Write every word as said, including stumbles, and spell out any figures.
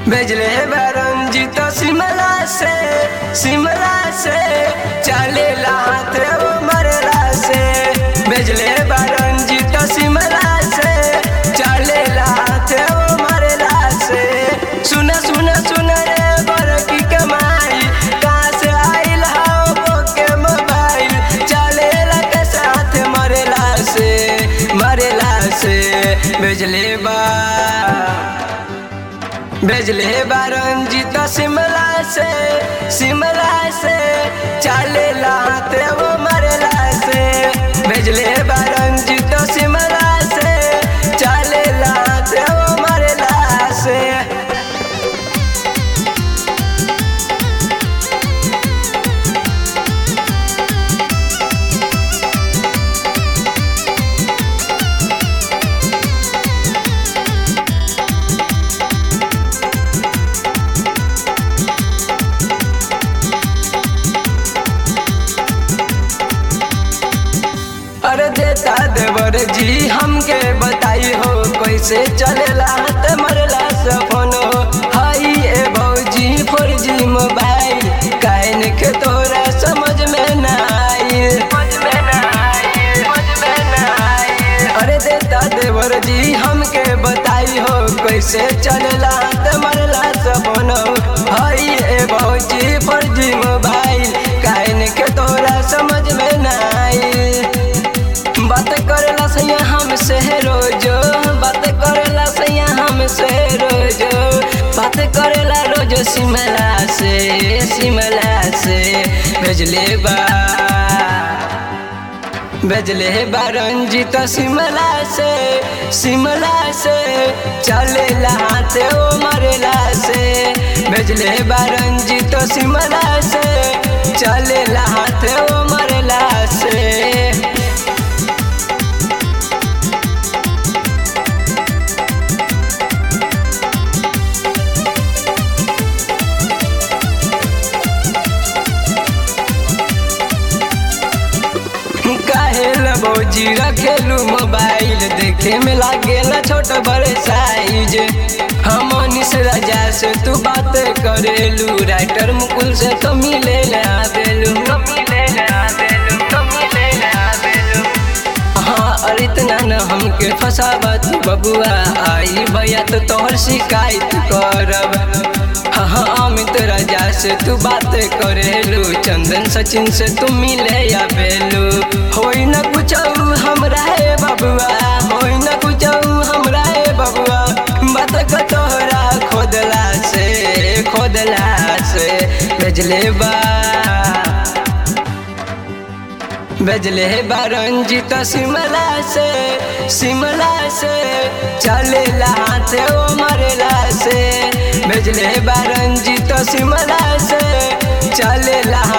भेजले रंजीत शिमला से शिमला से चले हाथ वो मरला से भेजले रंजीत शिमला से चले हाथ वो मरला से। सुना सुना सुना रे बरकी कमाई कहाँ से आइल हाउ बोके मोबाइल चले के साथ मरला से मरला से भेजले बा भेजले रंजीत शिमला से शिमला से चले हाथ वो मरला से भेजले रंजीत शिमला से चले हाथ वो मरला से। अरे देता देवर जी हमके बताई हो कैसे चलेला हाथ मरला से फोन हो हाई ए भौजी फोर जी मोबाइल कहन के तोरा समझ में ना आई अरे देता देवर जी हमके बताई हो कैसे चलेला हाथ मरला से फोन हो हाई ए भौजी फोर जी मोबाइल कहन के तोरा समझ में ना आई। बात करेला सैया हमसे रोजो बात करेला सैया हमसे रोजो बात करेला रोजो शिमला से शिमला से भेजले बा भेजले रंजीत शिमला से शिमला से चले हाथ वो मरला से भेजले रंजीत शिमला से चले हाथ वो मरला से। भौजी रखेलू मोबाइल देखे में लागेला छोट बड़े साइज हम निस राजा से तू बात करेलू राइटर मुकुल से तो मिले आवेलू हाँ और इतना न हमके फसावा तू बबुआ आई भैया तो तोहर शिकायत करब। हाँ अमित राजा से तू बात करेलू चंदन सचिन से तू मिले या बेलू होई न कुछ हमरा है बबुआ होई न कुछ हमरा है बबुआ बात का तोहरा खोदला से खोदला से भेजले बा भेजले रंजीत शिमला से शिमला से चले हाथ वो मरला से भेजले रंजीत शिमला से चले